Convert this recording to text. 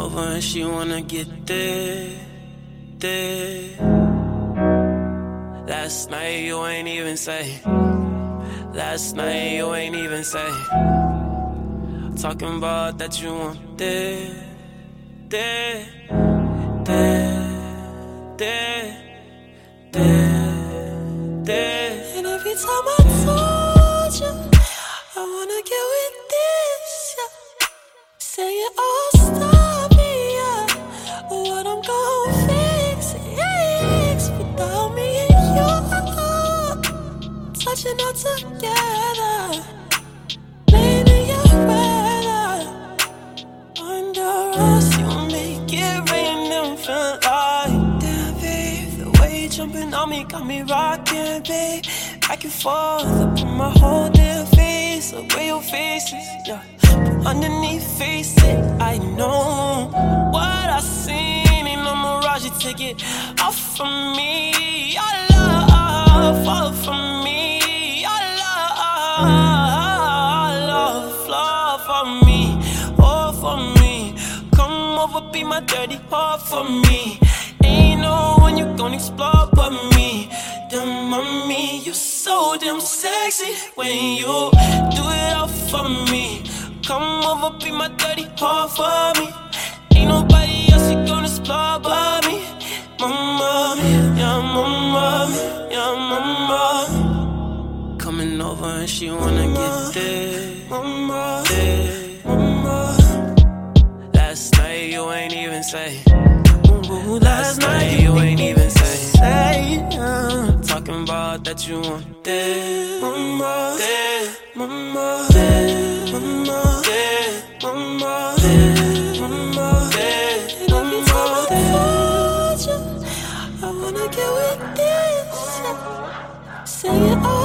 over and she wanna get there. Last night you ain't even say. Last night you ain't even say. Talking about that you want there. And every time I told you I wanna get with this, yeah. Say it all stop me, yeah. What I'm gon' fix without me and you touching all together. Laying in your weather under us, you make it rain and feel like damn, babe. The way you jumping on me got me rocking, babe. Back and forth, up in my whole damn face. The way your face is, yeah. Underneath face it, I know what I seen. Ain't no mirage, you take it off from me. Your love, fall from me. Your love, flow for me, all for me. Come over, be my dirty heart for me. Ain't no one you gon' explore but me. Damn, mommy, you so damn sexy when you do it all for me. Come over, be my dirty heart for me. Ain't nobody else you gon' explore but me. Mama, yeah, mama, yeah, mama. Coming over and she wanna get there. Mama, Mama. Last night you ain't even say. Last night you ain't even say. Talking about that you want there. Mama, Mama, Mama, Mama, Mama. And every time I told you I wanna get with this, say it all.